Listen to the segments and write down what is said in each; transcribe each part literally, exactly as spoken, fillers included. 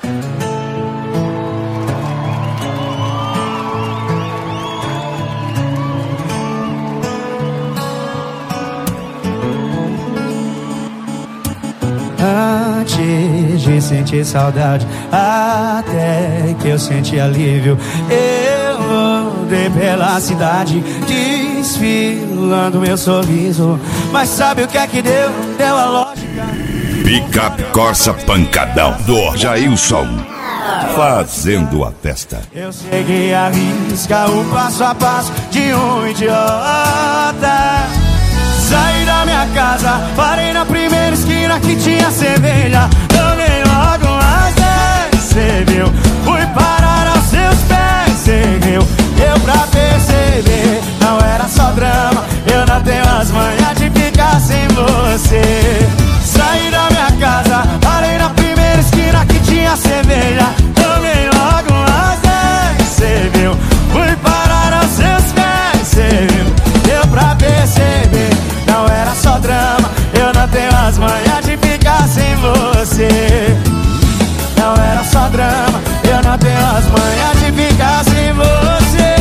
Antes de sentir saudade, até que eu senti alívio, eu rodei pela cidade, desfilando meu sorriso. Mas sabe o que é que deu? Deu a lógica. Picape Corsa Pancadão do Jailson, fazendo a festa. Eu segui a risca, o passo a passo de um idiota. Saí da minha casa, parei na primeira esquina que tinha cerveja. Tomei logo umas dez, cê viu? Fui parar aos seus pés, cê viu? Deu pra perceber, não era só drama. Eu não tenho as manhas de ficar sem você. Saí da minha casa, parei na primeira esquina que tinha cerveja. Tomei logo umas dez, cê viu? Fui parar aos seus pés, cê viu? Deu pra perceber, não era só drama. Eu não tenho as manhas de ficar sem você. Não era só drama, eu não tenho as manhas de ficar sem você.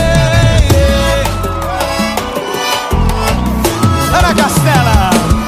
Ana Castela.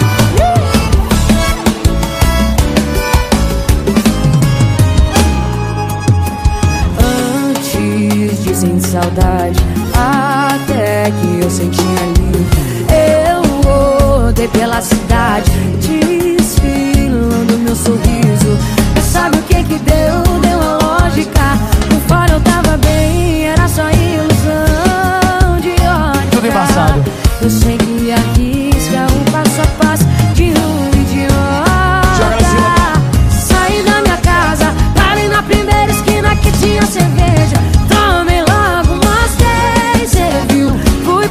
Antes de sentir saudade, até que eu senti alívio, eu rodei pela cidade, desfilando meu sorriso. Mas sabe o que que deu? Deu a lógica. Por fora eu tava bem, era só ilusão de ótica. Tudo embaçado. Eu segui a risca, um passo a passo de um idiota. Saí da minha casa, parei na primeira esquina que tinha cerveja. Tomei logo umas dez, cê viu? Fui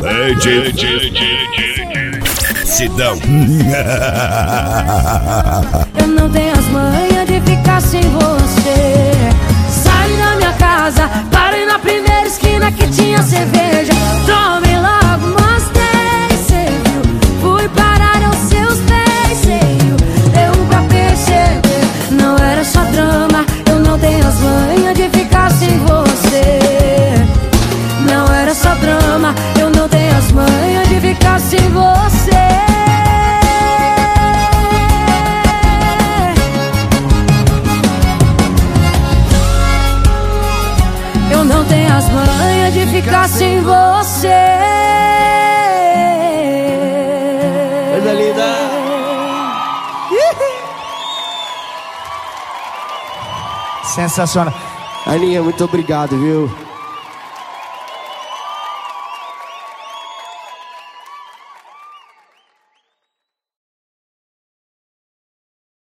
Sidão. Eu não tenho as manhas de ficar sem você. Saí da minha casa, parei na primeira esquina que tinha cerveja. Tomei logo umas dez, cê viu? Fui parar aos seus pés, cê viu? Deu pra perceber, não era só drama. Eu não tenho as manhas de ficar sem você. Não era só drama, eu não tenho as manhas de ficar sem você. Eu não tenho as manhas de ficar sem você. Coisa linda. Sensacional. Aninha, muito obrigado, viu?